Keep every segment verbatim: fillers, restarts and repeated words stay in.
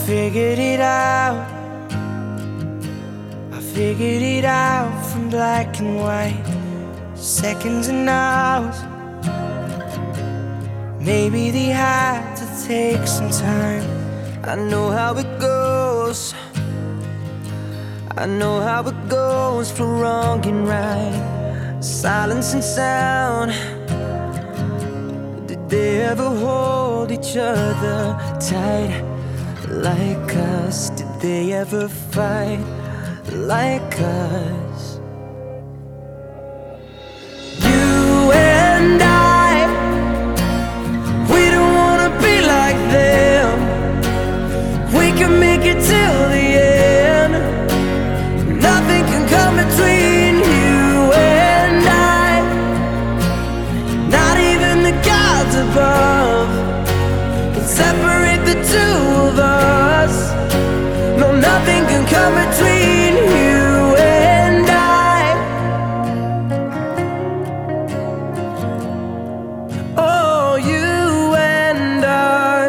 figured it out. I figured it out from black and white, seconds and hours. Maybe they had to take some time. I know how it goes. I know how it goes for wrong and right, silence and sound. Did they ever hold each other tight like us? Did they ever fight like us? You and I, we don't wanna be like them. We can make it till the end. Nothing can come between you and I, not even the gods above can separate the two of us. No, nothing can come between you and I. Oh, you and I.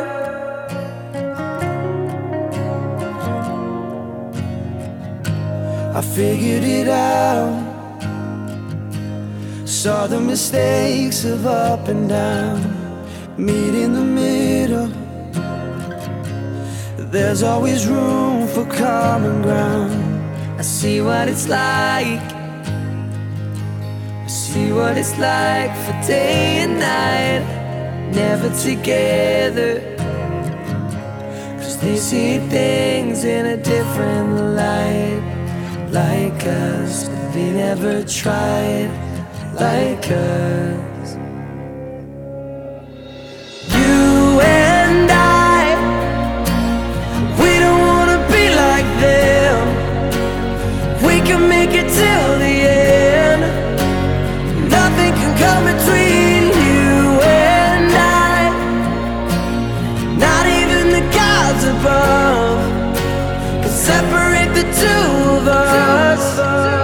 I figured it out, saw the mistakes of up and down, meet in the middle. There's always room for common ground. I see what it's like, I see what it's like for day and night, never together. Cause they see things in a different light, like us, but they never tried like us. You and I, we don't wanna be like them. We can make it till the end. Nothing can come between you and I, not even the gods above can separate the two of us.